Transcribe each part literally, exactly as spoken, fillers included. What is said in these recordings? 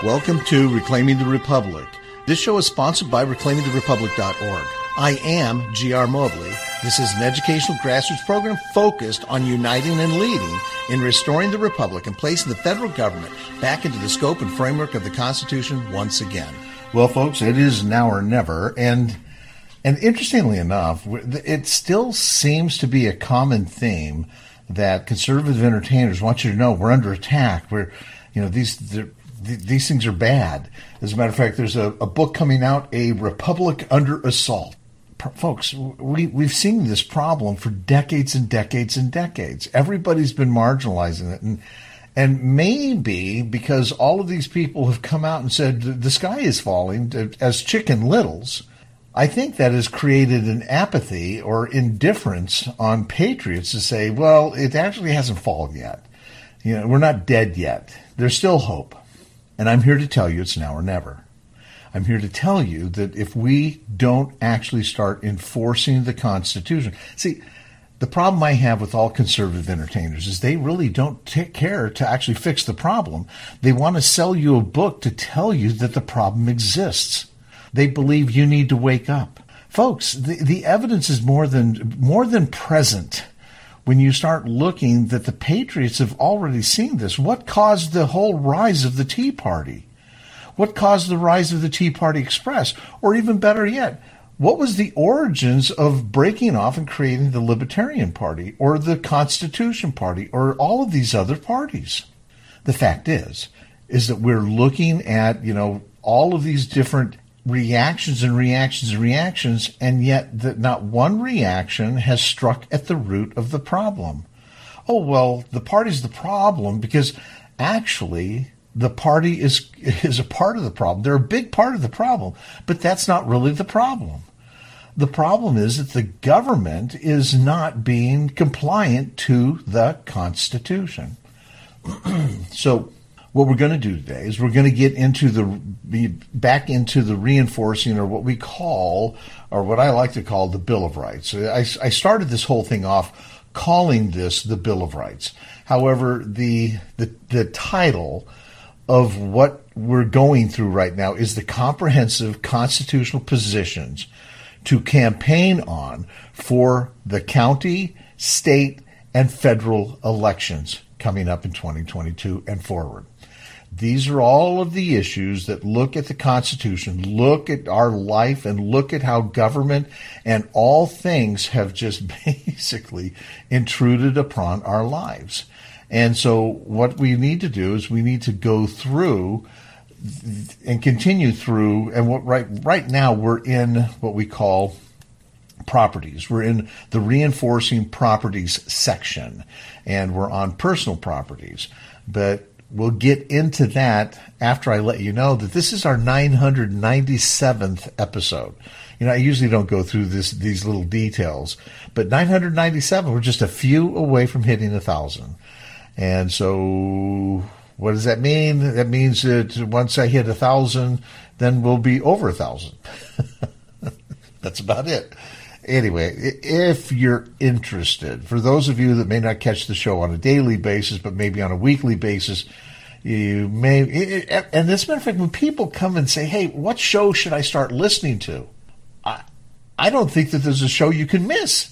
Welcome to Reclaiming the Republic. This show is sponsored by reclaiming the republic dot org. I am G R Mobley. This is an educational grassroots program focused on uniting and leading in restoring the republic and placing the federal government back into the scope and framework of the Constitution once again. Well, folks, it is now or never, and and interestingly enough, it still seems to be a common theme that conservative entertainers want you to know we're under attack. We're, you know, these these things are bad. As a matter of fact, there's a, a book coming out, A Republic Under Assault. Folks, we, we've seen this problem for decades and decades and decades. Everybody's been marginalizing it. And, and maybe because all of these people have come out and said the sky is falling as Chicken Littles, I think that has created an apathy or indifference on patriots to say, well, it actually hasn't fallen yet. You know, we're not dead yet. There's still hope. And I'm here to tell you it's now or never. I'm here to tell you that if we don't actually start enforcing the Constitution. See, the problem I have with all conservative entertainers is they really don't take care to actually fix the problem. They want to sell you a book to tell you that the problem exists. They believe you need to wake up. Folks, the, the evidence is more than more than present when you start looking that the patriots have already seen this. What caused the whole rise of the Tea Party? What caused the rise of the Tea Party Express? Or even better yet, what was the origins of breaking off and creating the Libertarian Party or the Constitution Party or all of these other parties? The fact is, is that we're looking at, you know, all of these different reactions and reactions and reactions, and yet that not one reaction has struck at the root of the problem. Oh, well, the party's the problem because actually the party is is a part of the problem. They're a big part of the problem, but that's not really the problem. The problem is that the government is not being compliant to the Constitution. So what we're going to do today is we're going to get into the back into the reinforcing, or what we call, or what I like to call, the Bill of Rights. I, I started this whole thing off calling this the Bill of Rights. However, the the, the title of what we're going through right now is the comprehensive constitutional positions to campaign on for the county, state, and federal elections coming up in twenty twenty-two and forward. These are all of the issues that look at the Constitution, look at our life, and look at how government and all things have just basically intruded upon our lives. And so what we need to do is we need to go through and continue through, and what right right now we're in what we call properties. We're in the reinforcing properties section, and we're on personal properties. But we'll get into that after I let you know that this is our nine hundred ninety-seventh episode. You know, I usually don't go through this these little details, but nine hundred ninety-seven, we're just a few away from hitting a thousand. And so what does that mean? That means that once I hit a thousand, then we'll be over a thousand. That's about it. Anyway, if you're interested, for those of you that may not catch the show on a daily basis, but maybe on a weekly basis, you may, and as a matter of fact, when people come and say, hey, what show should I start listening to? I, I don't think that there's a show you can miss.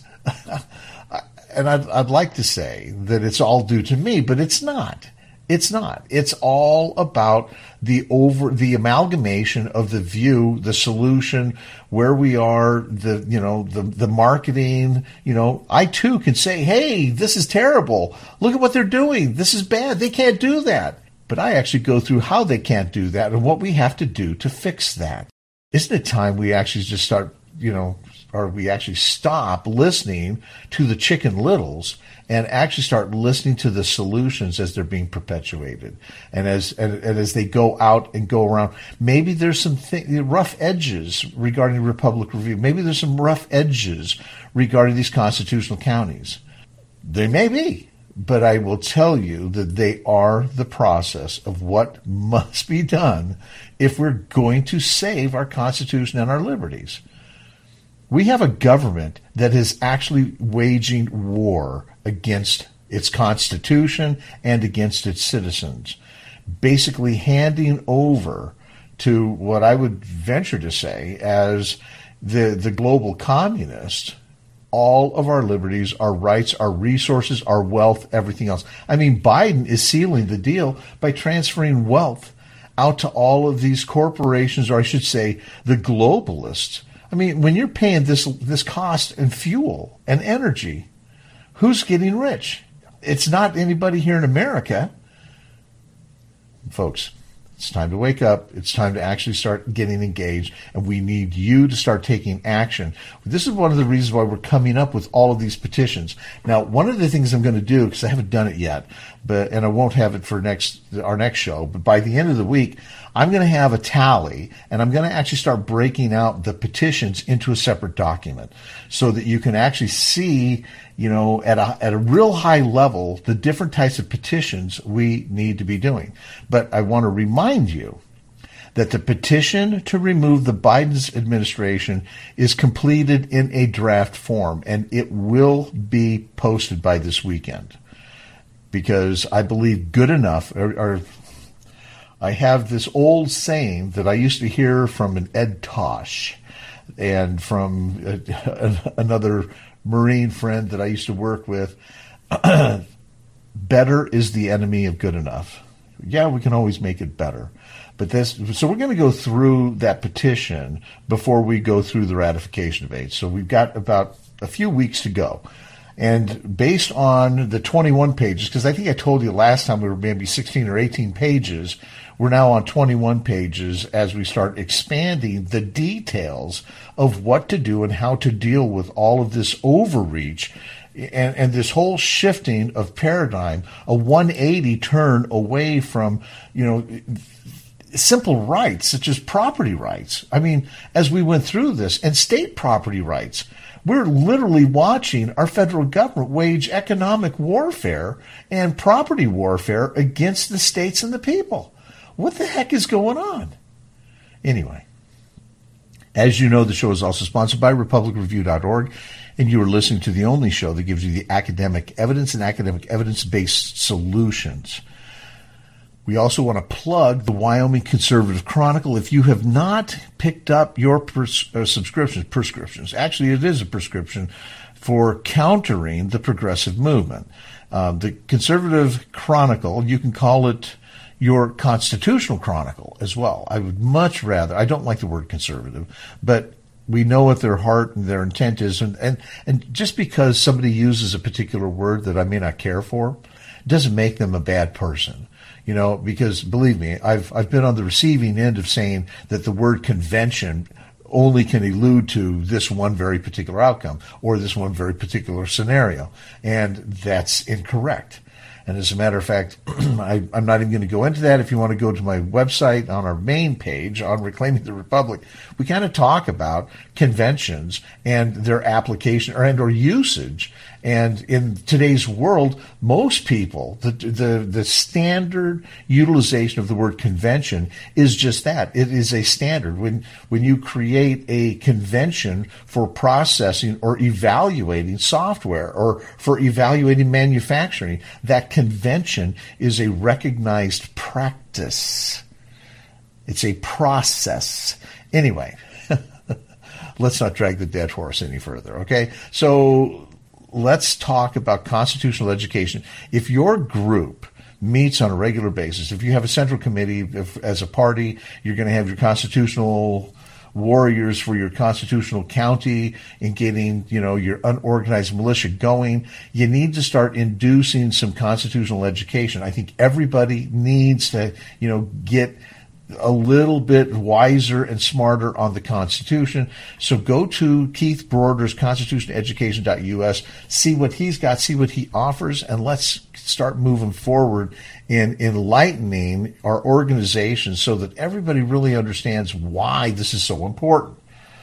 And I'd, I'd like to say that it's all due to me, but it's not. It's not. It's all about the over the amalgamation of the view, the solution, where we are, the you know the the marketing. You know, I too can say, "Hey, this is terrible. Look at what they're doing. This is bad. They can't do that." But I actually go through how they can't do that and what we have to do to fix that. Isn't it time we actually just start, you know, or we actually stop listening to the Chicken Littles and actually start listening to the solutions as they're being perpetuated, and as and, and as they go out and go around. Maybe there's some th- rough edges regarding Republic Review. Maybe there's some rough edges regarding these constitutional counties. They may be, but I will tell you that they are the process of what must be done if we're going to save our Constitution and our liberties. We have a government that is actually waging war against its Constitution and against its citizens, basically handing over to what I would venture to say as the, the global communist all of our liberties, our rights, our resources, our wealth, everything else. I mean, Biden is sealing the deal by transferring wealth out to all of these corporations, or I should say the globalists. I mean, when you're paying this this cost in fuel and energy, who's getting rich? It's not anybody here in America. Folks, it's time to wake up. It's time to actually start getting engaged, and we need you to start taking action. This is one of the reasons why we're coming up with all of these petitions. Now, one of the things I'm going to do, because I haven't done it yet, but and I won't have it for next our next show, but by the end of the week, I'm going to have a tally, and I'm going to actually start breaking out the petitions into a separate document so that you can actually see, you know, at a, at a real high level, the different types of petitions we need to be doing. But I want to remind you that the petition to remove the Biden administration is completed in a draft form, and it will be posted by this weekend, because I believe good enough, or, or I have this old saying that I used to hear from an Ed Tosh and from a, another Marine friend that I used to work with. Better is the enemy of good enough. Yeah, we can always make it better. But this, so we're going to go through that petition before we go through the ratification debate. So we've got about a few weeks to go. And based on the twenty-one pages, because I think I told you last time we were maybe sixteen or eighteen pages, we're now on twenty-one pages as we start expanding the details of what to do and how to deal with all of this overreach and, and this whole shifting of paradigm, a one eighty turn away from, you know, simple rights such as property rights. I mean, as we went through this, and state property rights, we're literally watching our federal government wage economic warfare and property warfare against the states and the people. What the heck is going on? Anyway, as you know, the show is also sponsored by Republic Review dot org, and you are listening to the only show that gives you the academic evidence and academic evidence-based solutions. We also want to plug the Wyoming Conservative Chronicle. If you have not picked up your pres- uh, subscriptions, prescriptions, actually it is a prescription for countering the progressive movement. Um, the Conservative Chronicle, you can call it your constitutional chronicle as well. I would much rather, I don't like the word conservative, but we know what their heart and their intent is. And, and, and just because somebody uses a particular word that I may not care for doesn't make them a bad person. You know, because believe me, I've I've been on the receiving end of saying that the word convention only can allude to this one very particular outcome or this one very particular scenario, and that's incorrect. And as a matter of fact, I, I'm not even going to go into that. If you want to go to my website on our main page on Reclaiming the Republic, we kind of talk about conventions and their application or and or usage. And in today's world, most people, the, the the standard utilization of the word convention is just that. It is a standard. When when you create a convention for processing or evaluating software or for evaluating manufacturing, that convention is a recognized practice. It's a process. Anyway, let's not drag the dead horse any further, okay? So let's talk about constitutional education. If your group meets on a regular basis, if you have a central committee, if as a party, you're going to have your constitutional warriors for your constitutional county and getting, you know, your unorganized militia going, you need to start inducing some constitutional education. I think everybody needs to, you know, get a little bit wiser and smarter on the Constitution. So go to Keith Broder's constitution education dot U S, see what he's got, see what he offers, and let's start moving forward in enlightening our organization so that everybody really understands why this is so important.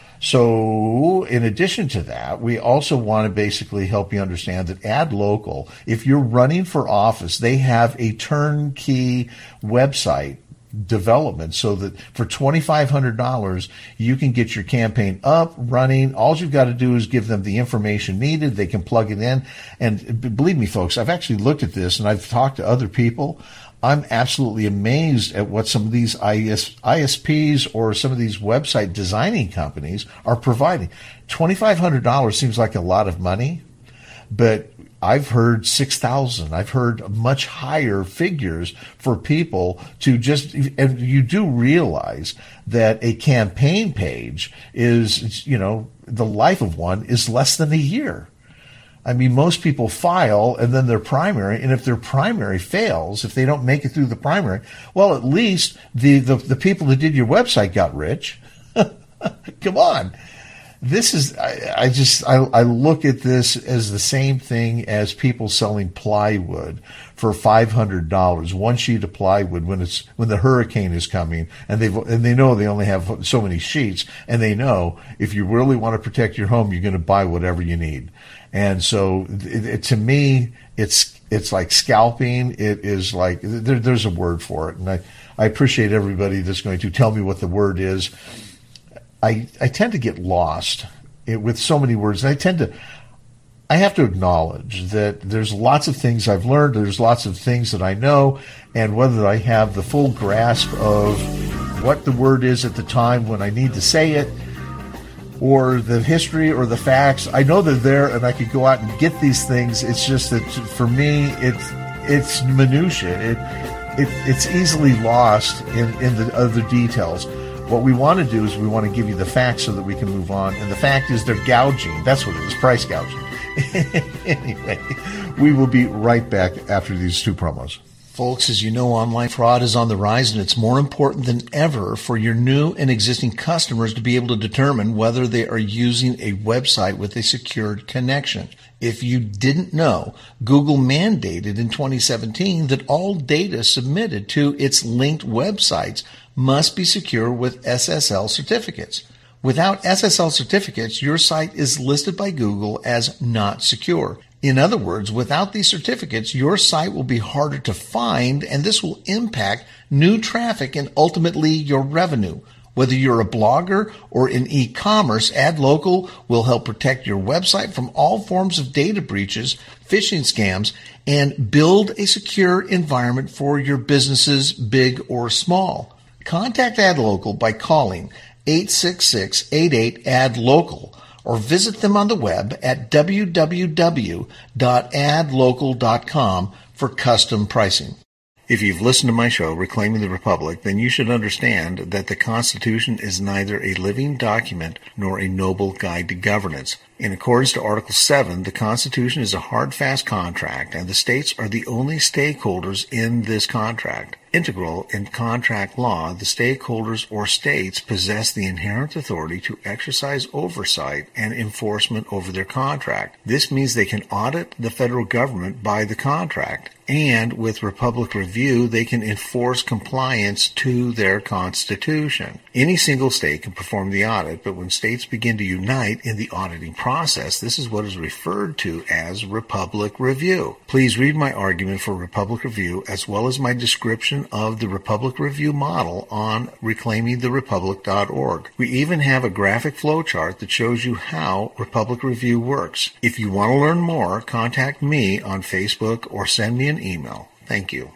So in addition to that, we also want to basically help you understand that Ad Local, if you're running for office, they have a turnkey website development so that for twenty-five hundred dollars you can get your campaign up, running. All you've got to do is give them the information needed. They can plug it in. And believe me, folks, I've actually looked at this and I've talked to other people. I'm absolutely amazed at what some of these I S Ps or some of these website designing companies are providing. twenty-five hundred dollars seems like a lot of money, but I've heard six thousand dollars. I've heard much higher figures for people to just, and you do realize that a campaign page is, you know, the life of one is less than a year. I mean, most people file and then their primary, and if their primary fails, if they don't make it through the primary, well, at least the, the, the people that did your website got rich. Come on. This is, I, I just, I, I look at this as the same thing as people selling plywood for five hundred dollars, one sheet of plywood when it's, when the hurricane is coming, and they've, and they know they only have so many sheets, and they know if you really want to protect your home, you're going to buy whatever you need. And so it, it, to me, it's, it's like scalping. It is like, there, there's a word for it. And I, I appreciate everybody that's going to tell me what the word is. I, I tend to get lost with so many words. And I tend to, I have to acknowledge that there's lots of things I've learned. There's lots of things that I know. And whether I have the full grasp of what the word is at the time when I need to say it, or the history or the facts, I know they're there and I could go out and get these things. It's just that for me, it's, it's minutia. It, it, it's easily lost in, in the other details. What we want to do is we want to give you the facts so that we can move on. And the fact is they're gouging. That's what it is, price gouging. Anyway, we will be right back after these two promos. Folks, as you know, online fraud is on the rise, and it's more important than ever for your new and existing customers to be able to determine whether they are using a website with a secured connection. If you didn't know, Google mandated in twenty seventeen that all data submitted to its linked websites must be secure with S S L certificates. Without S S L certificates, your site is listed by Google as not secure. In other words, without these certificates, your site will be harder to find, and this will impact new traffic and ultimately your revenue. Whether you're a blogger or in e-commerce, AdLocal will help protect your website from all forms of data breaches, phishing scams, and build a secure environment for your businesses, big or small. Contact AdLocal by calling eight six six, eight eight, A D local or visit them on the web at w w w dot ad local dot com for custom pricing. If you've listened to my show, Reclaiming the Republic, then you should understand that the Constitution is neither a living document nor a noble guide to governance. In accordance to Article seven, the Constitution is a hard, fast contract, and the states are the only stakeholders in this contract. Integral in contract law, the stakeholders or states possess the inherent authority to exercise oversight and enforcement over their contract. This means they can audit the federal government by the contract, and with Republic Review, they can enforce compliance to their Constitution. Any single state can perform the audit, but when states begin to unite in the auditing process, this is what is referred to as Republic Review. Please read my argument for Republic Review as well as my description of the Republic Review model on reclaiming the republic dot org. We even have a graphic flowchart that shows you how Republic Review works. If you want to learn more, contact me on Facebook or send me an email. Thank you.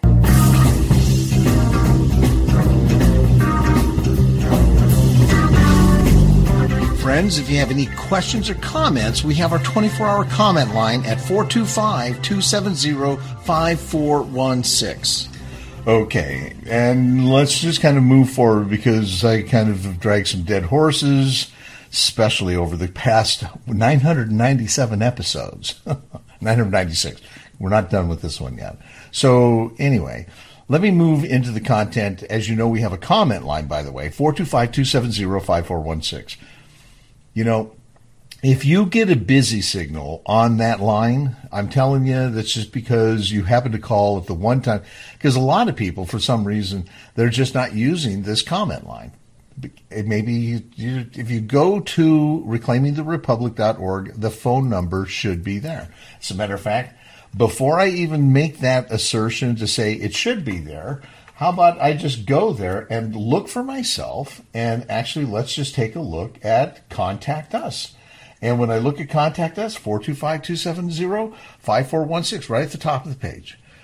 Friends, if you have any questions or comments, we have our twenty-four hour comment line at four two five, two seven zero, five four one six. Okay, and let's just kind of move forward because I kind of dragged some dead horses, especially over the past nine hundred ninety-seven episodes. nine hundred ninety-six. We're not done with this one yet. So anyway, let me move into the content. As you know, we have a comment line, by the way, four two five, two seven zero, five four one six. You know, if you get a busy signal on that line, I'm telling you, that's just because you happen to call at the one time. Because a lot of people, for some reason, they're just not using this comment line. Maybe you, you, if you go to reclaiming the republic dot org, the phone number should be there. As a matter of fact, before I even make that assertion to say it should be there, how about I just go there and look for myself, and actually let's just take a look at Contact Us. And when I look at Contact Us, four two five, two seven zero, five four one six, right at the top of the page.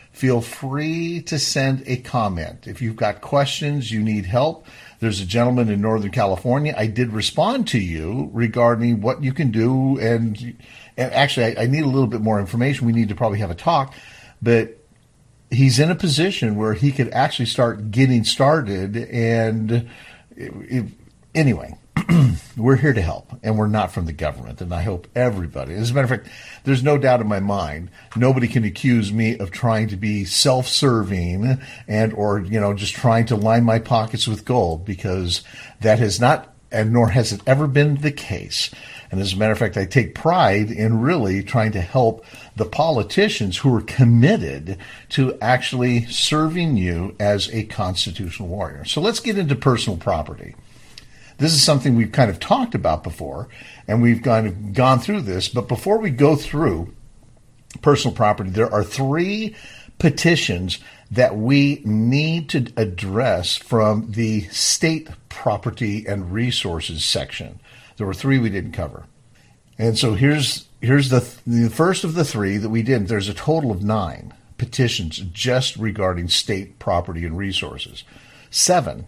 feel free to send a comment. If you've got questions, you need help, there's a gentleman in Northern California. I did respond to you regarding what you can do. And, and actually, I, I need a little bit more information. We need to probably have a talk. But he's in a position where he could actually start getting started. And it, it, anyway, we're here to help, and we're not from the government. And I hope everybody, as a matter of fact, there's no doubt in my mind, nobody can accuse me of trying to be self-serving and or, you know, just trying to line my pockets with gold, because that has not, and nor has it ever been the case. And as a matter of fact, I take pride in really trying to help the politicians who are committed to actually serving you as a constitutional warrior. So let's get into personal property. This is something we've kind of talked about before, and we've kind of gone through this. But before we go through personal property, there are three petitions that we need to address from the state property and resources section. There were three we didn't cover. And so here's here's the, the first of the three that we didn't. There's a total of nine petitions just regarding state property and resources. Seven.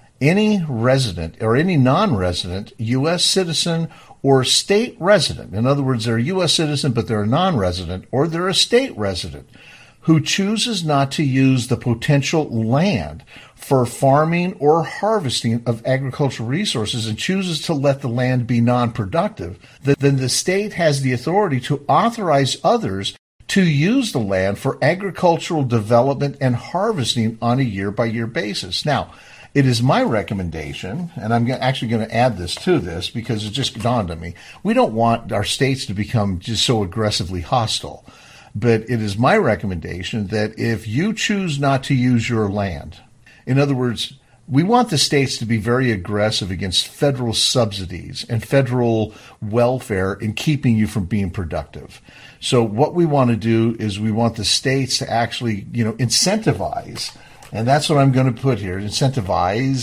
Any resident or any non-resident U S citizen or state resident, in other words, they're a U S citizen but they're a non-resident, or they're a state resident, who chooses not to use the potential land for farming or harvesting of agricultural resources and chooses to let the land be non-productive, then the state has the authority to authorize others to use the land for agricultural development and harvesting on a year-by-year basis. Now, it is my recommendation, and I'm actually going to add this to this because it just dawned on me, we don't want our states to become just so aggressively hostile. But it is my recommendation that if you choose not to use your land, in other words, we want the states to be very aggressive against federal subsidies and federal welfare in keeping you from being productive. So what we want to do is we want the states to actually, you know, incentivize. And that's what I'm going to put here, incentivize,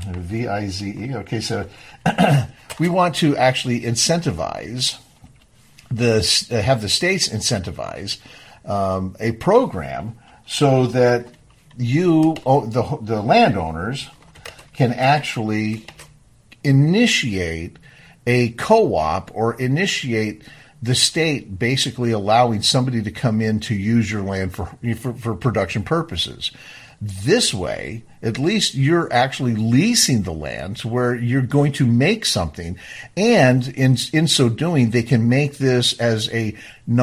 V I Z E. Okay, so we want to actually incentivize, the have the states incentivize um, a program so that you, the, the landowners, can actually initiate a co-op or initiate the state basically allowing somebody to come in to use your land for for, for production purposes. This way, at least you're actually leasing the land to where you're going to make something. And in in so doing, they can make this as a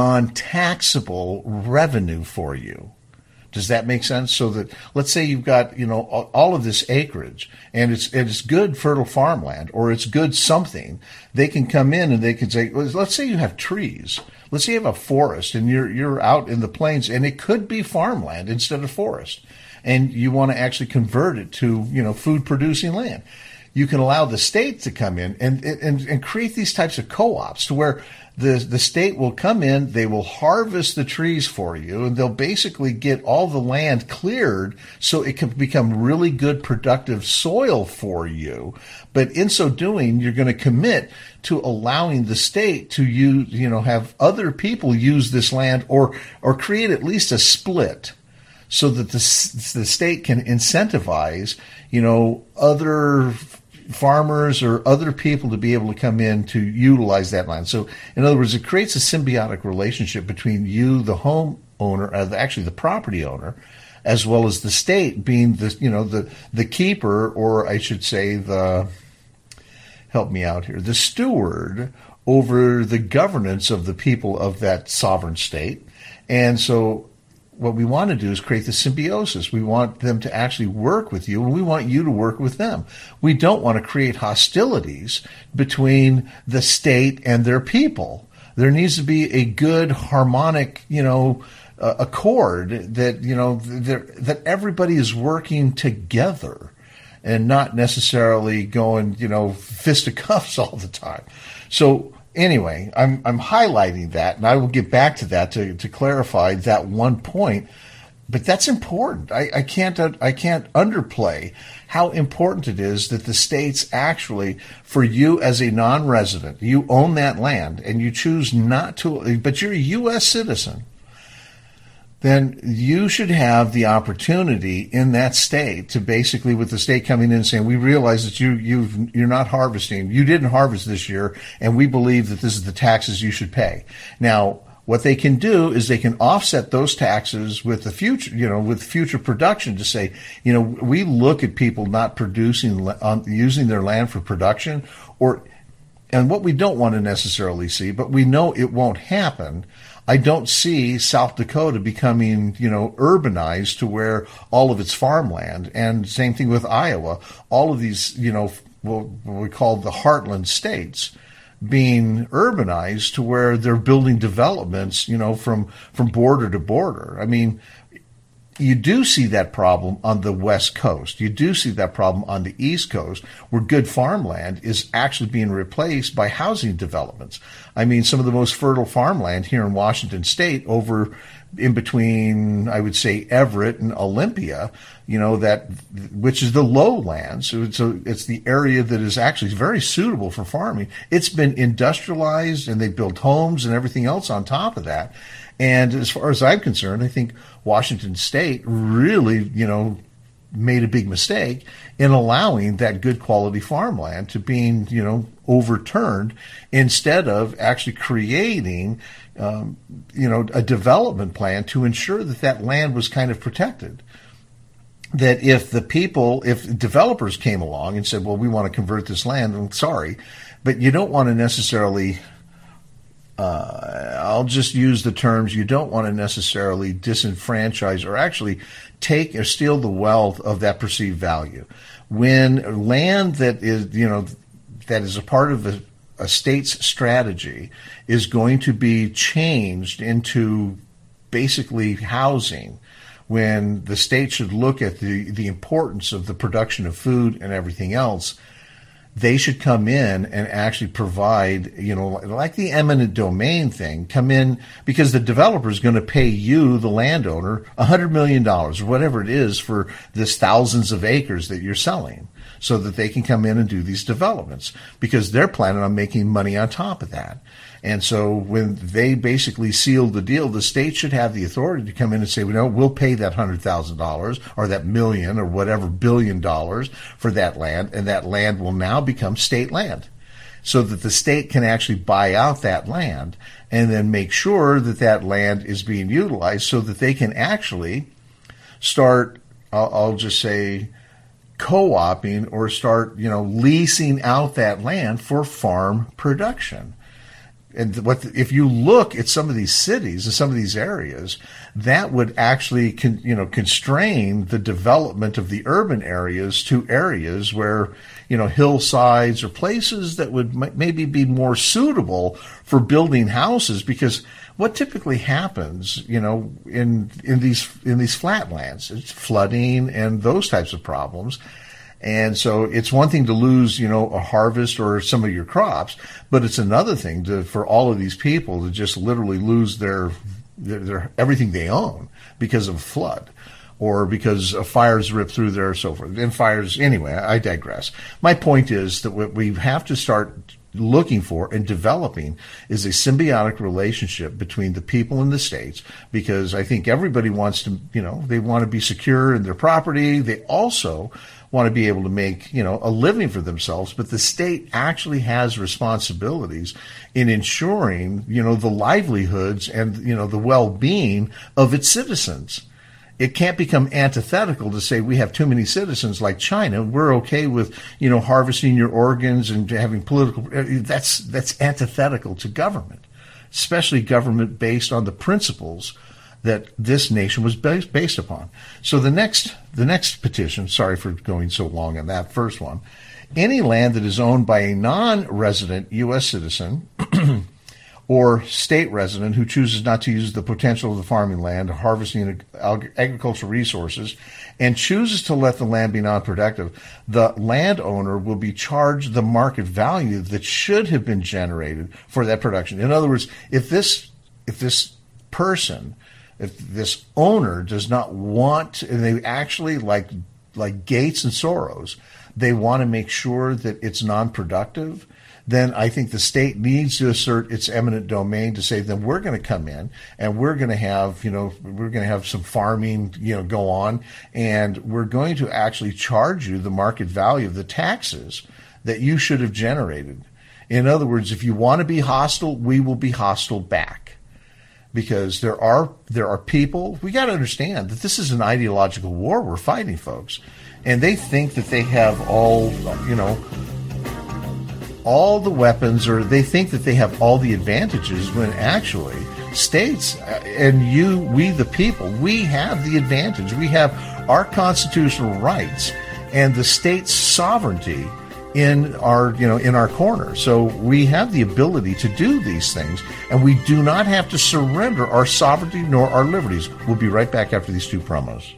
non-taxable revenue for you. Does that make sense? So that, let's say you've got, you know, all of this acreage and it's it's good fertile farmland, or it's good something. They can come in and they can say, let's say you have trees. Let's say you have a forest and you're you're out in the plains and it could be farmland instead of forest. And you want to actually convert it to, you know, food-producing land. You can allow the state to come in and, and, and create these types of co-ops to where the, the state will come in, they will harvest the trees for you, and they'll basically get all the land cleared so it can become really good, productive soil for you. But in so doing, you're going to commit to allowing the state to use, you know, have other people use this land, or or create at least a split, so that the, the state can incentivize, you know, other farmers or other people to be able to come in to utilize that land. So, in other words, it creates a symbiotic relationship between you, the homeowner, uh, actually the property owner, as well as the state being the, you know, the, the keeper, or I should say the, help me out here, the steward over the governance of the people of that sovereign state. And so, what we want to do is create the symbiosis. We want them to actually work with you, and we want you to work with them. We don't want to create hostilities between the state and their people. There needs to be a good harmonic, you know, uh, accord that, you know, that everybody is working together and not necessarily going, you know, fisticuffs all the time. So, anyway, I'm I'm highlighting that, and I will get back to that to, to clarify that one point. But that's important. I, I can't I can't underplay how important it is that the states actually, for you as a non-resident, you own that land and you choose not to, but you're a U S citizen. then you should have the opportunity in that state to basically, with the state coming in and saying, we realize that you, you've, you're not harvesting, you didn't harvest this year, and we believe that this is the taxes you should pay. Now, what they can do is they can offset those taxes with the future, you know, with future production to say, you know, we look at people not producing, um, using their land for production, or, and what we don't want to necessarily see, but we know it won't happen. I don't see South Dakota becoming, you know, urbanized to where all of its farmland, and same thing with Iowa, all of these, you know, what we call the heartland states, being urbanized to where they're building developments, you know, from, from border to border. I mean, you do see that problem on the West Coast. You do see that problem on the East Coast, where good farmland is actually being replaced by housing developments. I mean, some of the most fertile farmland here in Washington State, over in between, I would say, Everett and Olympia, you know, that, which is the lowlands. So it's, a, it's the area that is actually very suitable for farming. It's been industrialized, and they built homes and everything else on top of that. And as far as I'm concerned, I think Washington State really, you know, made a big mistake in allowing that good quality farmland to being, you know, overturned, instead of actually creating, um, you know, a development plan to ensure that that land was kind of protected. That if the people, if developers came along and said, well, we want to convert this land, I'm sorry, but you don't want to necessarily, uh, I'll just use the terms, you don't want to necessarily disenfranchise or actually take or steal the wealth of that perceived value. When land that is, you know, that is a part of a, a state's strategy is going to be changed into basically housing, when the state should look at the, the importance of the production of food and everything else, they should come in and actually provide, you know, like the eminent domain thing, come in, because the developer is going to pay you, the landowner, one hundred million dollars or whatever it is for this thousands of acres that you're selling, so that they can come in and do these developments, because they're planning on making money on top of that. And so when they basically seal the deal, the state should have the authority to come in and say, well, no, we'll pay that one hundred thousand dollars or that million or whatever billion dollars for that land, and that land will now become state land, so that the state can actually buy out that land and then make sure that that land is being utilized, so that they can actually start, I'll, I'll just say, co-oping or start, you know, leasing out that land for farm production. And what if you look at some of these cities and some of these areas, that would actually, con, you know, constrain the development of the urban areas to areas where, you know, hillsides or places that would m- maybe be more suitable for building houses. Because what typically happens, you know, in in these in these flatlands, it's flooding and those types of problems. And so it's one thing to lose, you know, a harvest or some of your crops, but it's another thing to, for all of these people to just literally lose their, their, their everything they own because of a flood, or because a fire's ripped through there, or so forth. And fires, anyway, I digress. My point is that what we have to start looking for and developing is a symbiotic relationship between the people in the states, because I think everybody wants to, you know, they want to be secure in their property. They also want to be able to make, you know, a living for themselves, but the state actually has responsibilities in ensuring, you know, the livelihoods and, you know, the well-being of its citizens. It can't become antithetical to say we have too many citizens like China. We're okay with, you know, harvesting your organs and having political. That's that's antithetical to government, especially government based on the principles that this nation was based, based upon. So the next the next petition, sorry for going so long on that first one, any land that is owned by a non-resident U S citizen or state resident who chooses not to use the potential of the farming land, harvesting agricultural resources, and chooses to let the land be non-productive, the landowner will be charged the market value that should have been generated for that production. In other words, if this if this person, if this owner does not want, and they actually, like like Gates and Soros, they want to make sure that it's non-productive, then I think the state needs to assert its eminent domain to say, then we're going to come in and we're going to have, you know, we're going to have some farming, you know, go on, and we're going to actually charge you the market value of the taxes that you should have generated. In other words, if you want to be hostile, we will be hostile back. Because there are there are people, we got to understand that this is an ideological war we're fighting, folks. And they think that they have all, you know, all the weapons, or they think that they have all the advantages, when actually states and you, we the people, we have the advantage. We have our constitutional rights and the state's sovereignty in our, you know, in our corner. So we have the ability to do these things, and we do not have to surrender our sovereignty nor our liberties. We'll be right back after these two promos.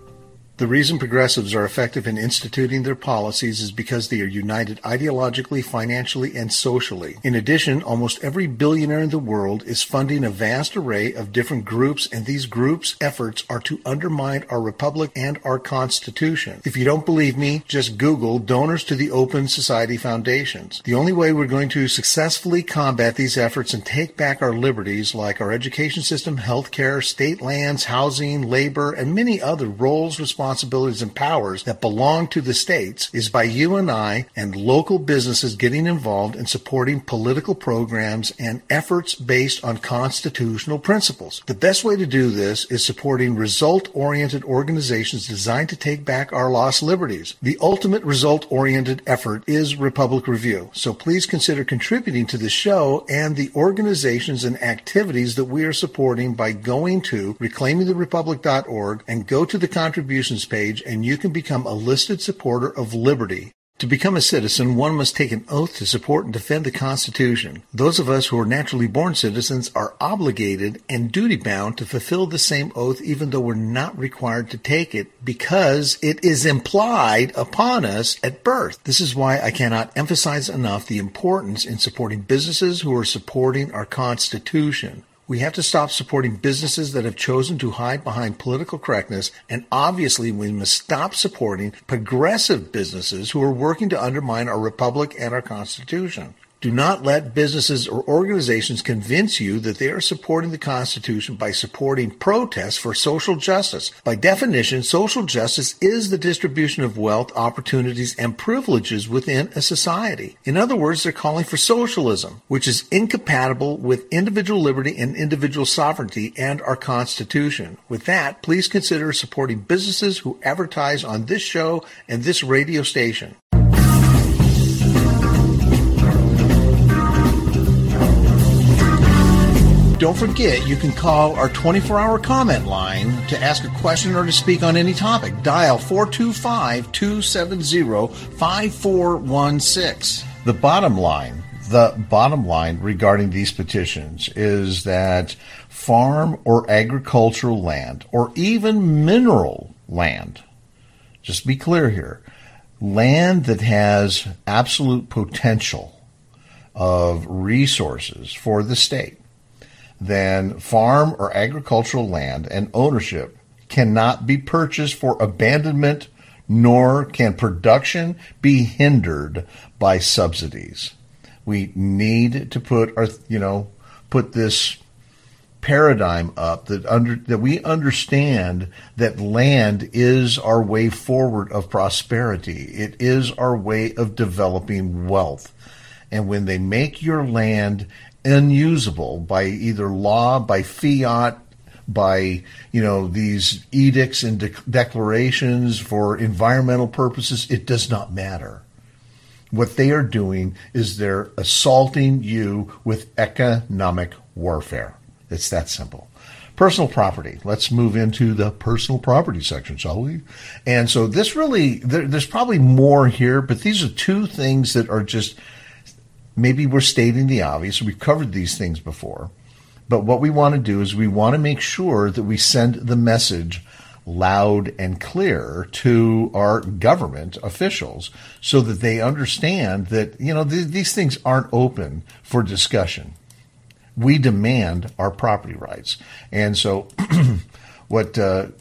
The reason progressives are effective in instituting their policies is because they are united ideologically, financially, and socially. In addition, almost every billionaire in the world is funding a vast array of different groups, and these groups' efforts are to undermine our republic and our Constitution. If you don't believe me, just Google donors to the Open Society Foundations. The only way we're going to successfully combat these efforts and take back our liberties, like our education system, healthcare, state lands, housing, labor, and many other roles, responsibilities, responsibilities and powers that belong to the states, is by you and I and local businesses getting involved in supporting political programs and efforts based on constitutional principles. The best way to do this is supporting result-oriented organizations designed to take back our lost liberties. The ultimate result-oriented effort is Republic Review, so please consider contributing to the show and the organizations and activities that we are supporting by going to reclaiming the republic dot org and go to the contributions page, and you can become a listed supporter of liberty. To become a citizen, one must take an oath to support and defend the Constitution. Those of us who are naturally born citizens are obligated and duty-bound to fulfill the same oath, even though we're not required to take it, because it is implied upon us at birth. This is why I cannot emphasize enough the importance in supporting businesses who are supporting our Constitution. We have to stop supporting businesses that have chosen to hide behind political correctness, and obviously we must stop supporting progressive businesses who are working to undermine our republic and our Constitution. Do not let businesses or organizations convince you that they are supporting the Constitution by supporting protests for social justice. By definition, social justice is the distribution of wealth, opportunities, and privileges within a society. In other words, they're calling for socialism, which is incompatible with individual liberty and individual sovereignty and our Constitution. With that, please consider supporting businesses who advertise on this show and this radio station. Don't forget, you can call our twenty-four hour comment line to ask a question or to speak on any topic. Dial four two five, two seven zero, five four one six. The bottom line, the bottom line regarding these petitions is that farm or agricultural land, or even mineral land, just be clear here, land that has absolute potential of resources for the state, then farm or agricultural land and ownership cannot be purchased for abandonment, nor can production be hindered by subsidies. We need to put our, you know, put this paradigm up that under that we understand that land is our way forward of prosperity. It is our way of developing wealth. And when they make your land unusable by either law, by fiat, by, you know, these edicts and de- declarations for environmental purposes, it does not matter. What they are doing is they're assaulting you with economic warfare. It's that simple. Personal property. Let's move into the personal property section, shall we? And so this really, there, there's probably more here, but these are two things that are just, maybe we're stating the obvious. We've covered these things before. But what we want to do is we want to make sure that we send the message loud and clear to our government officials so that they understand that, you know, th- these things aren't open for discussion. We demand our property rights. And so what uh,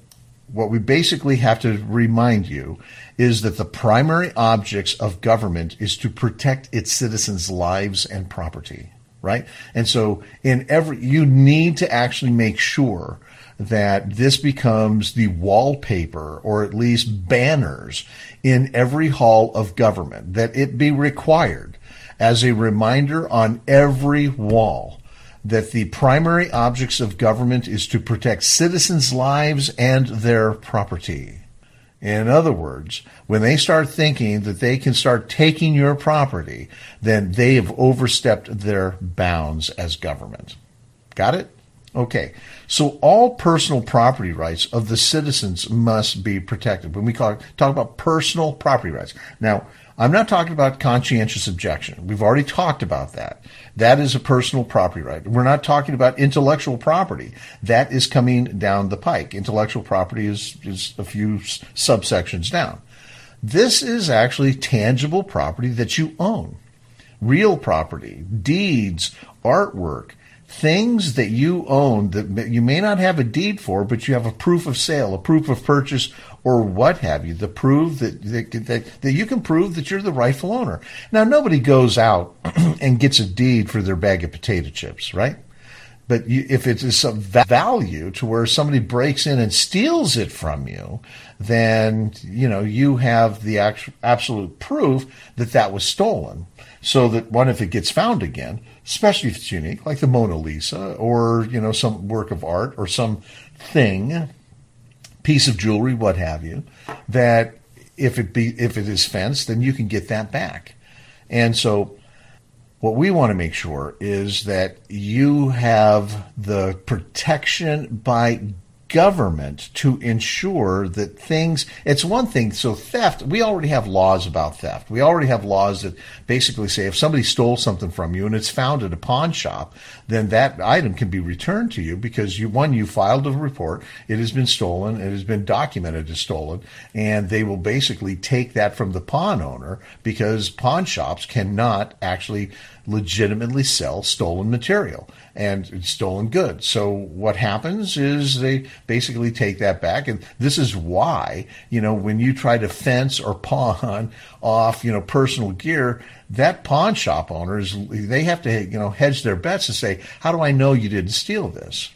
what we basically have to remind you is that the primary objects of government is to protect its citizens' lives and property, right? And so in every, you need to actually make sure that this becomes the wallpaper or at least banners in every hall of government, that it be required as a reminder on every wall that the primary objects of government is to protect citizens' lives and their property. In other words, when they start thinking that they can start taking your property, then they have overstepped their bounds as government. Got it? Okay. So all personal property rights of the citizens must be protected. When we call, talk about personal property rights. Now, I'm not talking about conscientious objection. We've already talked about that. That is a personal property right. We're not talking about intellectual property. That is coming down the pike. Intellectual property is, is a few subsections down. This is actually tangible property that you own. Real property, deeds, artwork, things that you own that you may not have a deed for, but you have a proof of sale, a proof of purchase, or what have you, the proof that, that, that, that you can prove that you're the rightful owner. Now, nobody goes out and gets a deed for their bag of potato chips, right? But you, if it is of value to where somebody breaks in and steals it from you, then, you know, you have the actual, absolute proof that that was stolen. So that one, if it gets found again, especially if it's unique, like the Mona Lisa or, you know, some work of art or some thing, piece of jewelry, what have you, that if it be if it is fenced, then you can get that back. And so what we want to make sure is that you have the protection by government to ensure that things, it's one thing, so theft, we already have laws about theft. We already have laws that basically say if somebody stole something from you and it's found at a pawn shop, then that item can be returned to you because you, one, you filed a report, it has been stolen, it has been documented as stolen, and they will basically take that from the pawn owner because pawn shops cannot actually legitimately sell stolen material and stolen goods. So what happens is they basically take that back. And this is why, you know, when you try to fence or pawn off, you know, personal gear, that pawn shop owners, they have to, you know, hedge their bets and say, how do I know you didn't steal this?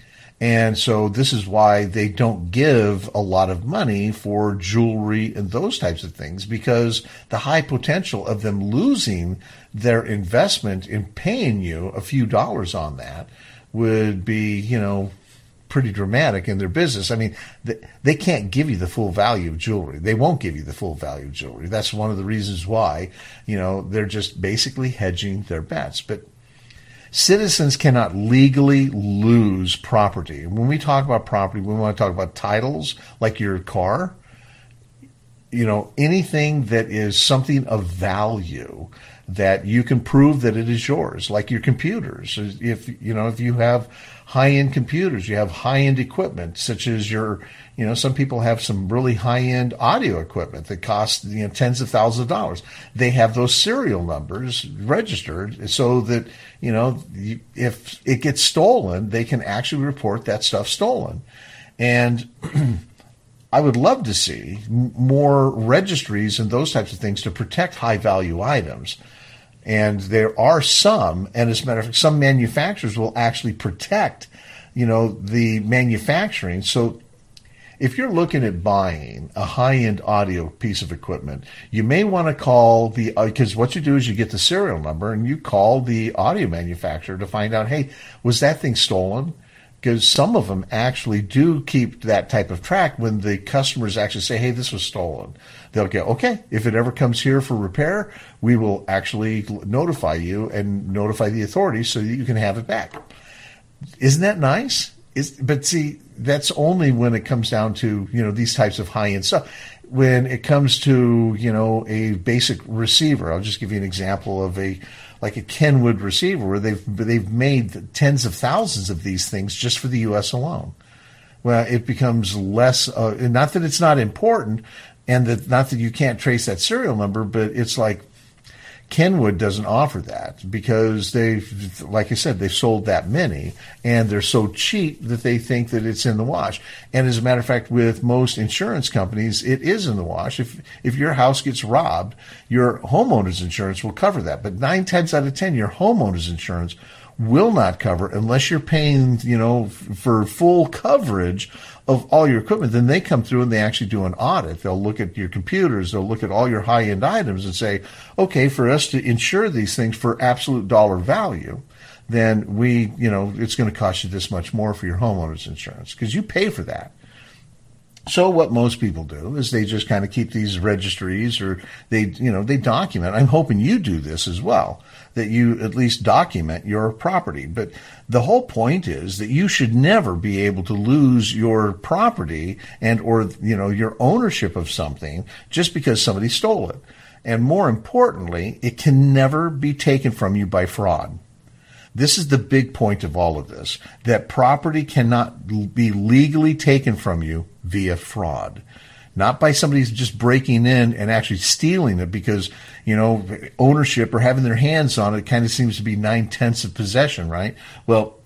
And so this is why they don't give a lot of money for jewelry and those types of things, because the high potential of them losing their investment in paying you a few dollars on that would be, you know, pretty dramatic in their business. I mean, they can't give you the full value of jewelry. They won't give you the full value of jewelry. That's one of the reasons why, you know, they're just basically hedging their bets. But citizens cannot legally lose property. When we talk about property, we want to talk about titles, like your car, you know, anything that is something of value that you can prove that it is yours, like your computers. If, you know, if you have high-end computers, you have high-end equipment, such as your, you know, some people have some really high-end audio equipment that costs, you know, tens of thousands of dollars. They have those serial numbers registered so that, you know, if it gets stolen, they can actually report that stuff stolen. And I would love to see more registries and those types of things to protect high-value items. And there are some, and as a matter of fact, some manufacturers will actually protect, you know, the manufacturing. So if you're looking at buying a high-end audio piece of equipment, you may want to call the, because what you do is you get the serial number and you call the audio manufacturer to find out, hey, was that thing stolen? Because some of them actually do keep that type of track when the customers actually say, hey, this was stolen. They'll go, okay, if it ever comes here for repair, we will actually notify you and notify the authorities so that you can have it back. Isn't that nice? Is, but see, that's only when it comes down to, you know, these types of high-end stuff. When it comes to, you know, a basic receiver, I'll just give you an example of a, like a Kenwood receiver where they've, they've made tens of thousands of these things just for the U S alone. Well, it becomes less, uh, not that it's not important and that not that you can't trace that serial number, but it's like, Kenwood doesn't offer that because they, like I said, they've sold that many and they're so cheap that they think that it's in the wash. And as a matter of fact, with most insurance companies, it is in the wash. If if your house gets robbed, your homeowner's insurance will cover that. But nine times out of ten, your homeowner's insurance will not cover unless you're paying, you know, for full coverage of all your equipment. Then they come through and they actually do an audit. They'll look at your computers, they'll look at all your high-end items and say, okay, for us to insure these things for absolute dollar value, then we, you know, it's going to cost you this much more for your homeowner's insurance because you pay for that. So what most people do is they just kind of keep these registries or they, you know, they document. I'm hoping you do this as well, that you at least document your property. But the whole point is that you should never be able to lose your property and or, you know, your ownership of something just because somebody stole it. And more importantly, it can never be taken from you by fraud. This is the big point of all of this, that property cannot be legally taken from you via fraud. Not by somebody just breaking in and actually stealing it because, you know, ownership or having their hands on it kind of seems to be nine-tenths of possession, right? Well,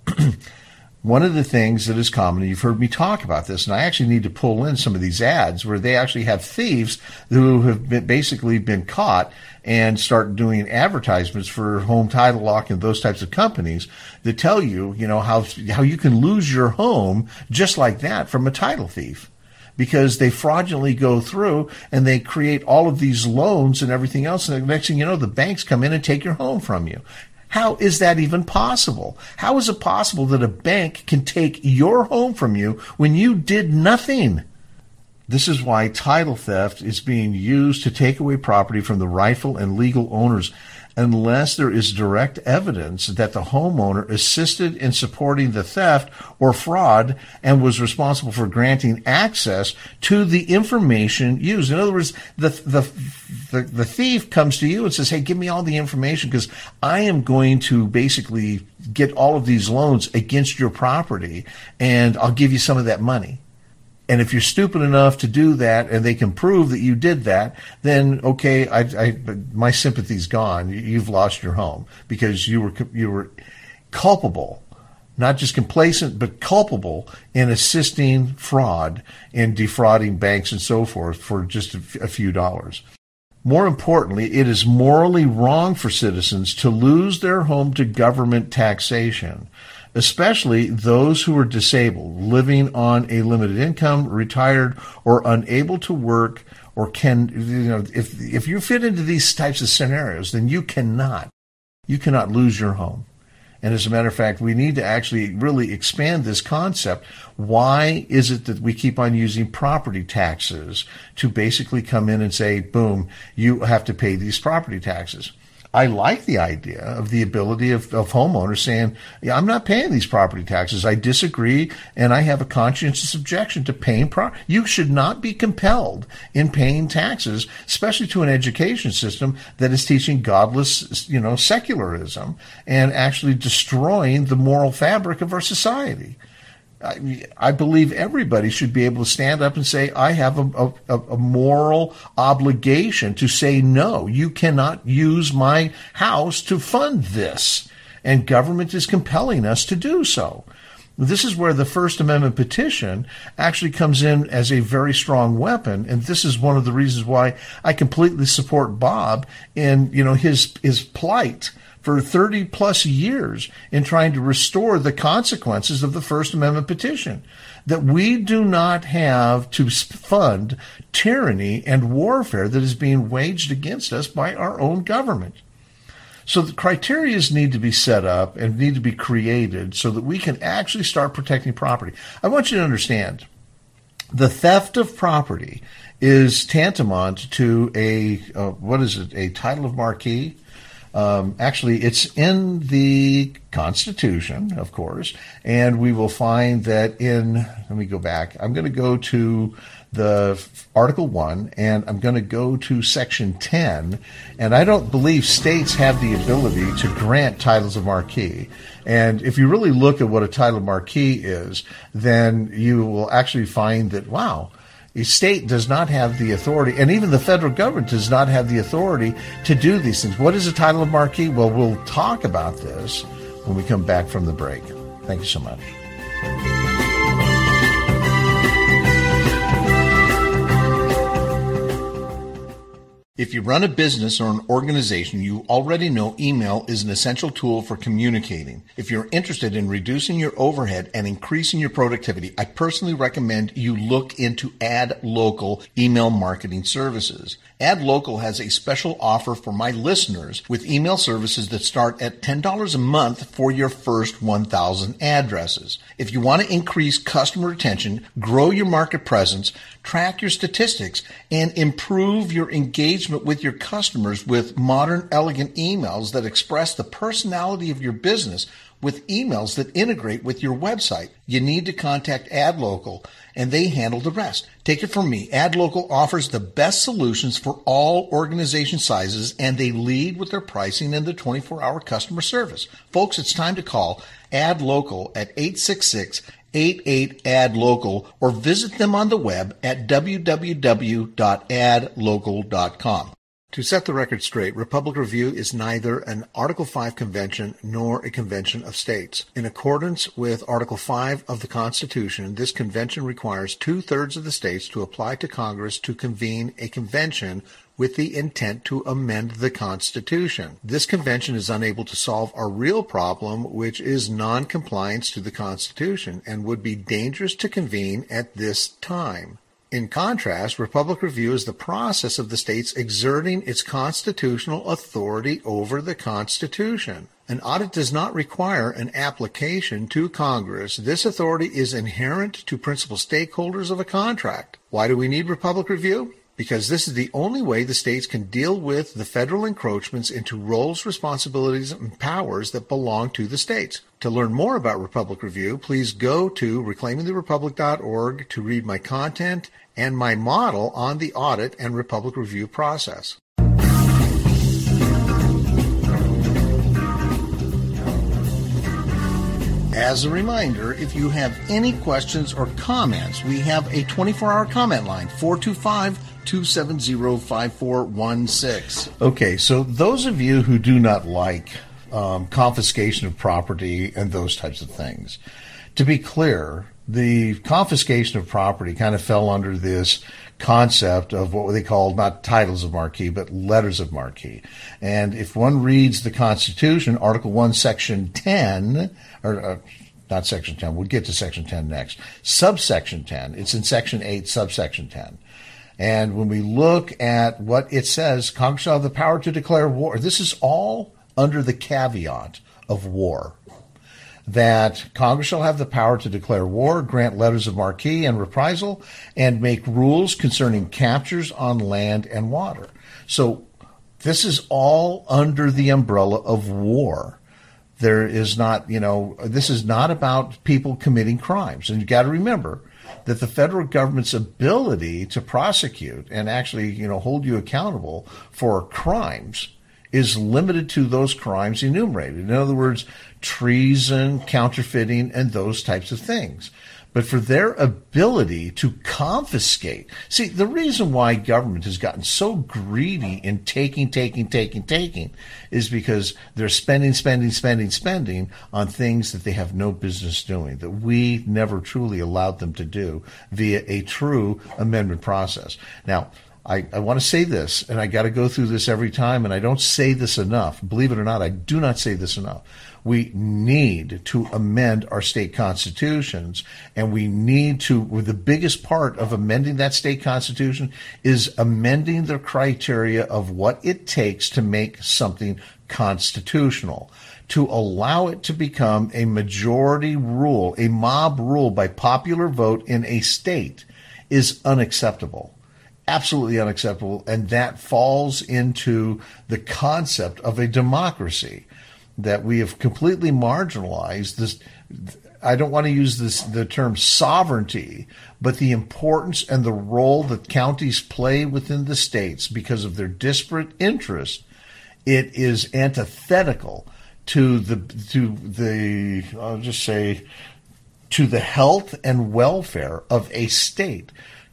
one of the things that is common, and you've heard me talk about this, and I actually need to pull in some of these ads where they actually have thieves who have been, basically been caught and start doing advertisements for Home Title Lock and those types of companies that tell you, you know, how how you can lose your home just like that from a title thief. Because they fraudulently go through and they create all of these loans and everything else. And the next thing you know, the banks come in and take your home from you. How is that even possible? How is it possible that a bank can take your home from you when you did nothing? This is why title theft is being used to take away property from the rightful and legal owners unless there is direct evidence that the homeowner assisted in supporting the theft or fraud and was responsible for granting access to the information used. In other words, the the the, the thief comes to you and says, hey, give me all the information because I am going to basically get all of these loans against your property and I'll give you some of that money. And if you're stupid enough to do that and they can prove that you did that, then, okay, I, I, my sympathy's gone. You've lost your home because you were you were culpable, not just complacent, but culpable in assisting fraud and defrauding banks and so forth for just a, a few dollars. More importantly, it is morally wrong for citizens to lose their home to government taxation, especially those who are disabled, living on a limited income, retired, or unable to work, or can, you know, if if you fit into these types of scenarios, then you cannot, you cannot lose your home. And as a matter of fact, we need to actually really expand this concept. Why is it that we keep on using property taxes to basically come in and say, boom, you have to pay these property taxes? I like the idea of the ability of, of homeowners saying, yeah, I'm not paying these property taxes. I disagree, and I have a conscientious objection to paying property. You should not be compelled in paying taxes, especially to an education system that is teaching godless, you know, secularism and actually destroying the moral fabric of our society. I, I believe everybody should be able to stand up and say, I have a, a, a moral obligation to say, no, you cannot use my house to fund this. And government is compelling us to do so. This is where the First Amendment petition actually comes in as a very strong weapon. And this is one of the reasons why I completely support Bob in, you know, his, his plight for thirty plus years in trying to restore the consequences of the First Amendment petition, that we do not have to fund tyranny and warfare that is being waged against us by our own government. So the criteria need to be set up and need to be created so that we can actually start protecting property. I want you to understand, the theft of property is tantamount to a, uh, what is it, a title of marquee? Um, actually, it's in the Constitution, of course, and we will find that in, let me go back, I'm going to go to the Article one, and I'm going to go to Section ten, and I don't believe states have the ability to grant titles of marquee. And if you really look at what a title of marquee is, then you will actually find that, wow, The state does not have the authority, and even the federal government does not have the authority to do these things. What is the title of marquee? Well, we'll talk about this when we come back from the break. Thank you so much. If you run a business or an organization, you already know email is an essential tool for communicating. If you're interested in reducing your overhead and increasing your productivity, I personally recommend you look into AdLocal email marketing services. AdLocal has a special offer for my listeners with email services that start at ten dollars a month for your first one thousand addresses. If you want to increase customer retention, grow your market presence, track your statistics, and improve your engagement with your customers with modern, elegant emails that express the personality of your business with emails that integrate with your website, you need to contact AdLocal, and they handle the rest. Take it from me. AdLocal offers the best solutions for all organization sizes, and they lead with their pricing and the twenty-four hour customer service. Folks, it's time to call AdLocal at eight six six, eight eight, A D local or visit them on the web at w w w dot ad local dot com. To set the record straight, Republic Review is neither an Article five convention nor a convention of states. In accordance with Article five of the Constitution, this convention requires two-thirds of the states to apply to Congress to convene a convention with the intent to amend the Constitution. This convention is unable to solve our real problem, which is non-compliance to the Constitution, and would be dangerous to convene at this time. In contrast, Republic Review is the process of the states exerting its constitutional authority over the Constitution. An audit does not require an application to Congress. This authority is inherent to principal stakeholders of a contract. Why do we need Republic Review? Because this is the only way the states can deal with the federal encroachments into roles, responsibilities, and powers that belong to the states. To learn more about Republic Review, please go to reclaiming the republic dot org to read my content and my model on the audit and Republic Review process. As a reminder, if you have any questions or comments, we have a twenty-four hour comment line, four two five, two seven zero, five four one six. Okay, so those of you who do not like um, confiscation of property and those types of things, to be clear, the confiscation of property kind of fell under this concept of what they call not titles of marquee, but letters of marquee. And if one reads the Constitution, Article one, Section ten, or uh, not Section ten, we'll get to Section ten next, subsection ten, it's in Section eight, subsection ten. And when we look at what it says, Congress shall have the power to declare war. This is all under the caveat of war. That Congress shall have the power to declare war, grant letters of marque and reprisal, and make rules concerning captures on land and water. So this is all under the umbrella of war. There is not, you know, this is not about people committing crimes. And you got to remember that the federal government's ability to prosecute and actually, you know, hold you accountable for crimes is limited to those crimes enumerated. In other words, treason, counterfeiting, and those types of things. But for their ability to confiscate, see, the reason why government has gotten so greedy in taking, taking, taking, taking is because they're spending, spending, spending, spending on things that they have no business doing, that we never truly allowed them to do via a true amendment process. Now, I, I want to say this, and I got to go through this every time, and I don't say this enough. Believe it or not, I do not say this enough. We need to amend our state constitutions, and we need to, the biggest part of amending that state constitution is amending the criteria of what it takes to make something constitutional, to allow it to become a majority rule, a mob rule by popular vote in a state is unacceptable. Absolutely unacceptable, and that falls into the concept of a democracy that we have completely marginalized. This, I don't want to use this the term sovereignty, but the importance and the role that counties play within the states because of their disparate interests. It is antithetical to the to the I'll just say to the health and welfare of a state,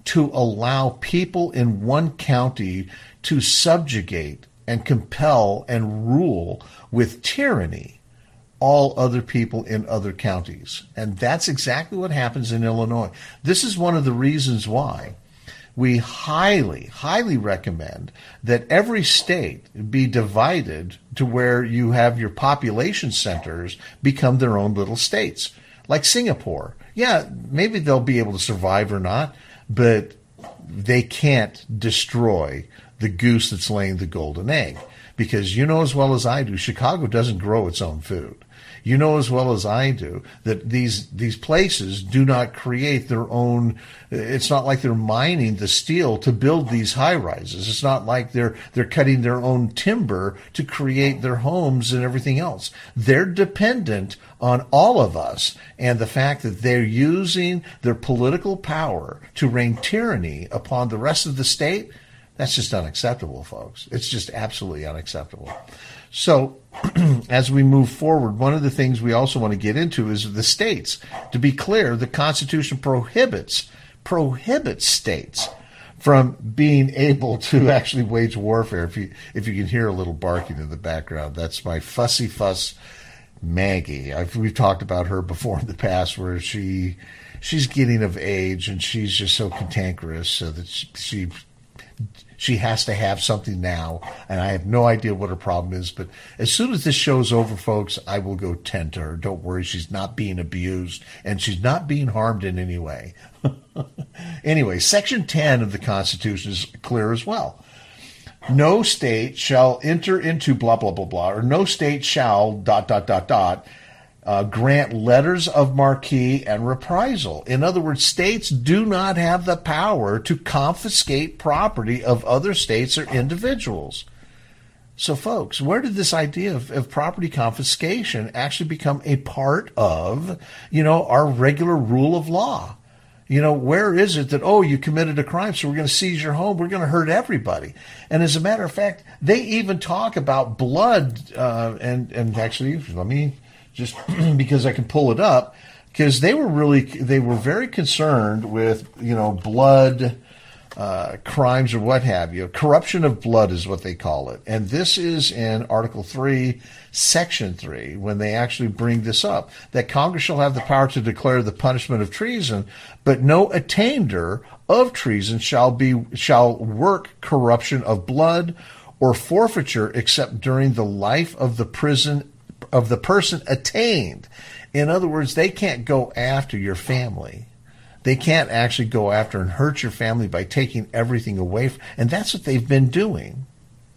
to allow people in one county to subjugate and compel and rule with tyranny all other people in other counties. And that's exactly what happens in Illinois. This is one of the reasons why we highly, highly recommend that every state be divided to where you have your population centers become their own little states, like Singapore. Yeah, maybe they'll be able to survive or not, but they can't destroy the goose that's laying the golden egg. Because you know as well as I do, Chicago doesn't grow its own food. You know as well as I do that these these places do not create their own. It's not like they're mining the steel to build these high rises. It's not like they're they're cutting their own timber to create their homes and everything else. They're dependent on all of us, and the fact that they're using their political power to rain tyranny upon the rest of the state, that's just unacceptable, folks. It's just absolutely unacceptable. So as we move forward, one of the things we also want to get into is the states. To be clear, the Constitution prohibits prohibits states from being able to actually wage warfare. If you if you can hear a little barking in the background, that's my fussy fuss Maggie. I've, we've talked about her before in the past, where she she's getting of age and she's just so cantankerous, so that she, she She has to have something now, and I have no idea what her problem is. But as soon as this show's over, folks, I will go tend to her. Don't worry, she's not being abused, and she's not being harmed in any way. Anyway, Section ten of the Constitution is clear as well. No state shall enter into blah, blah, blah, blah, or no state shall dot, dot, dot, dot, Uh, grant letters of marque and reprisal. In other words, states do not have the power to confiscate property of other states or individuals. So, folks, where did this idea of, of property confiscation actually become a part of, you know, our regular rule of law? You know, where is it that, oh, you committed a crime, so we're going to seize your home, we're going to hurt everybody? And as a matter of fact, they even talk about blood, uh, and, and actually, let me... just because I can pull it up, because they were really, they were very concerned with, you know, blood uh, crimes or what have you. Corruption of blood is what they call it. And this is in Article three, Section three, when they actually bring this up, that Congress shall have the power to declare the punishment of treason, but no attainder of treason shall be, shall work corruption of blood or forfeiture except during the life of the prison of the person attained. In other words, they can't go after your family. They can't actually go after and hurt your family by taking everything away. From, and that's what they've been doing.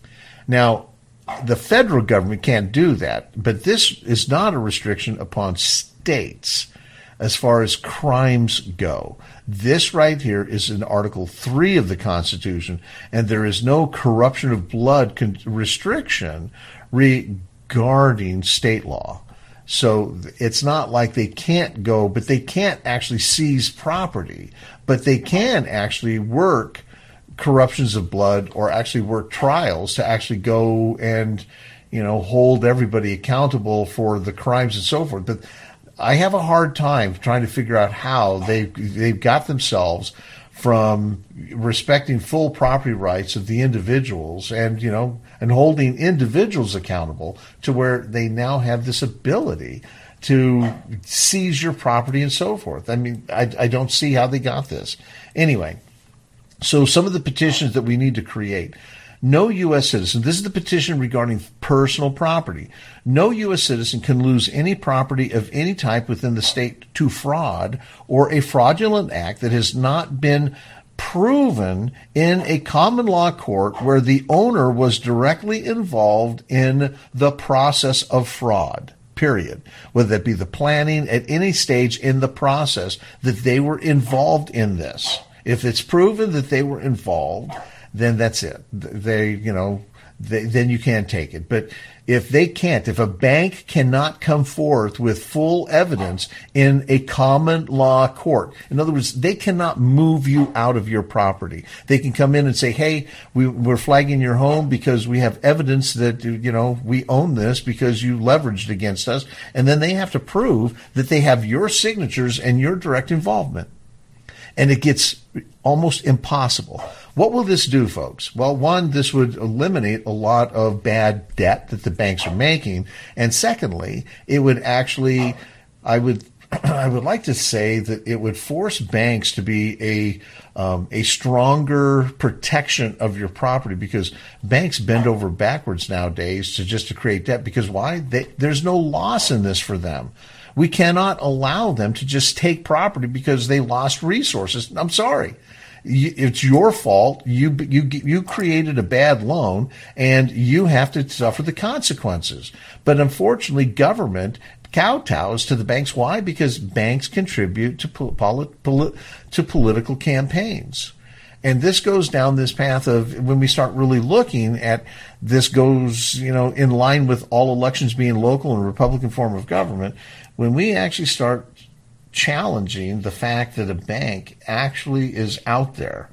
Now, the federal government can't do that, but this is not a restriction upon states as far as crimes go. This right here is in Article three of the Constitution, and there is no corruption of blood con- restriction regarding regarding state law. So it's not like they can't go, but they can't actually seize property, but they can actually work corruptions of blood or actually work trials to actually go and, you know, hold everybody accountable for the crimes and so forth. But I have a hard time trying to figure out how they they've got themselves from respecting full property rights of the individuals and, you know, and holding individuals accountable to where they now have this ability to seize your property and so forth. I mean, I, I don't see how they got this. Anyway, so some of the petitions that we need to create. No U S citizen, this is the petition regarding personal property. No U S citizen can lose any property of any type within the state to fraud or a fraudulent act that has not been proven in a common law court where the owner was directly involved in the process of fraud, period. Whether that be the planning at any stage in the process that they were involved in this. If it's proven that they were involved, then that's it. They, you know, they, then you can take it. But if they can't, if a bank cannot come forth with full evidence in a common law court, in other words, they cannot move you out of your property. They can come in and say, hey, we, we're flagging your home because we have evidence that, you know, we own this because you leveraged against us. And then they have to prove that they have your signatures and your direct involvement. and it gets almost impossible. What will this do, folks? Well, one, this would eliminate a lot of bad debt that the banks are making. And secondly, it would actually, I would I would like to say that it would force banks to be a um, a stronger protection of your property, because banks bend over backwards nowadays to just to create debt. Because why? They, there's no loss in this for them. We cannot allow them to just take property because they lost resources. I'm sorry. It's your fault. You you you created a bad loan, and you have to suffer the consequences. But unfortunately, government kowtows to the banks. Why? Because banks contribute to polit- polit- to political campaigns. And this goes down this path of, when we start really looking at this, goes, you know, in line with all elections being local and Republican form of government, when we actually start challenging the fact that a bank actually is out there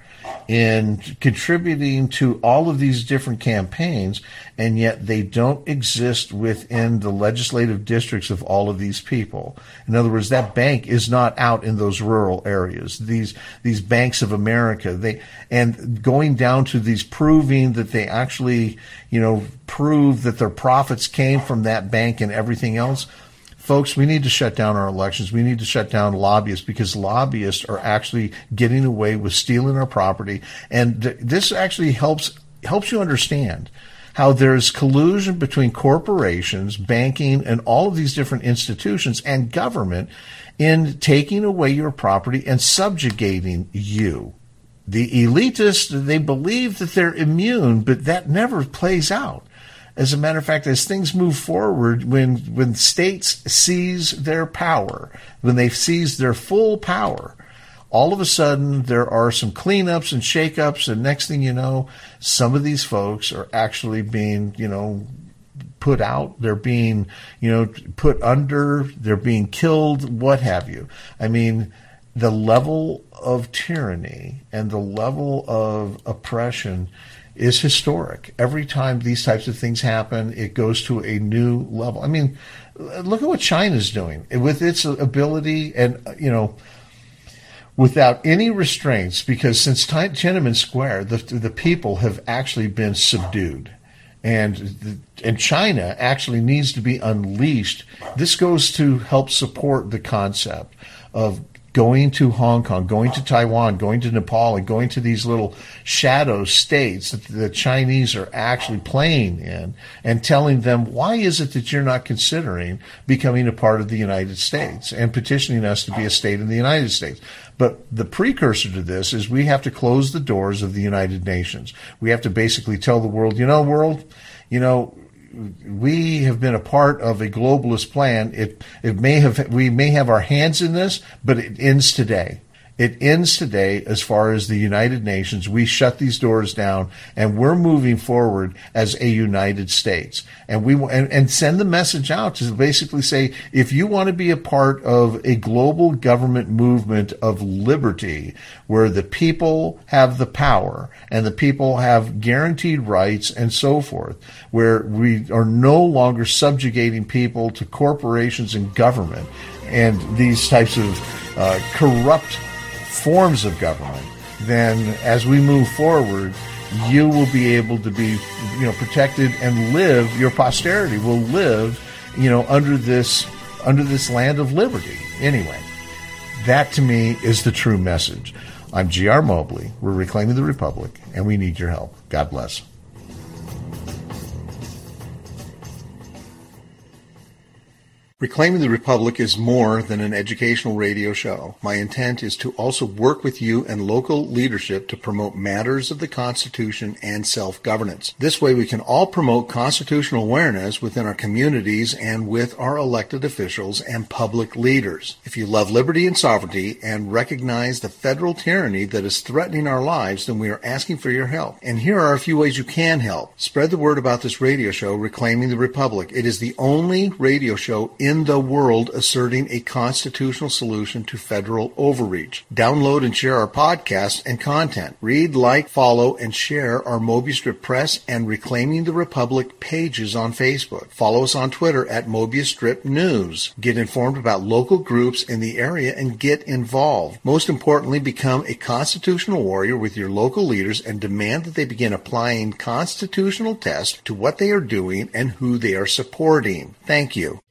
in contributing to all of these different campaigns, and yet they don't exist within the legislative districts of all of these people. In other words, that bank is not out in those rural areas. These these banks of America, they and going down to these proving that they actually, you know, prove that their profits came from that bank and everything else. Folks, we need to shut down our elections. We need to shut down lobbyists, because lobbyists are actually getting away with stealing our property. And th- this actually helps helps you understand how there's collusion between corporations, banking, and all of these different institutions and government in taking away your property and subjugating you. The elitists, they believe that they're immune, but that never plays out. As a matter of fact, as things move forward, when when states seize their power, when they seize their full power, all of a sudden there are some cleanups and shakeups, and next thing you know, some of these folks are actually being, you know, put out. They're being, you know, put under. They're being killed. What have you? I mean, the level of tyranny and the level of oppression is historic. Every time these types of things happen, it goes to a new level. I mean, look at what China's doing with its ability, and, you know, without any restraints, because since Tiananmen Square, the the people have actually been subdued. And and China actually needs to be unleashed. This goes to help support the concept of going to Hong Kong, going to Taiwan, going to Nepal, and going to these little shadow states that the Chinese are actually playing in, and telling them, why is it that you're not considering becoming a part of the United States and petitioning us to be a state in the United States? But the precursor to this is we have to close the doors of the United Nations. We have to basically tell the world, you know, world, you know, we have been a part of a globalist plan. It it may have we may have our hands in this, but it ends today. It ends today as far as the United Nations. We shut these doors down, and we're moving forward as a United States. And we and, and send the message out to basically say, if you want to be a part of a global government movement of liberty, where the people have the power and the people have guaranteed rights and so forth, where we are no longer subjugating people to corporations and government and these types of uh, corrupt forms of government, then as we move forward, you will be able to be, you know, protected, and live, your posterity will live, you know, under this under this land of liberty. Anyway, that to me is the true message. I'm G R Mobley. We're reclaiming the Republic, and we need your help. God bless. Reclaiming the Republic is more than an educational radio show. My intent is to also work with you and local leadership to promote matters of the Constitution and self-governance. This way we can all promote constitutional awareness within our communities and with our elected officials and public leaders. If you love liberty and sovereignty and recognize the federal tyranny that is threatening our lives, then we are asking for your help. And here are a few ways you can help. Spread the word about this radio show, Reclaiming the Republic. It is the only radio show in in the world asserting a constitutional solution to federal overreach. Download and share our podcast and content. Read, like, follow, and share our Mobius Strip Press and Reclaiming the Republic pages on Facebook. Follow us on Twitter at Mobius Strip News. Get informed about local groups in the area and get involved. Most importantly, become a constitutional warrior with your local leaders and demand that they begin applying constitutional tests to what they are doing and who they are supporting. Thank you.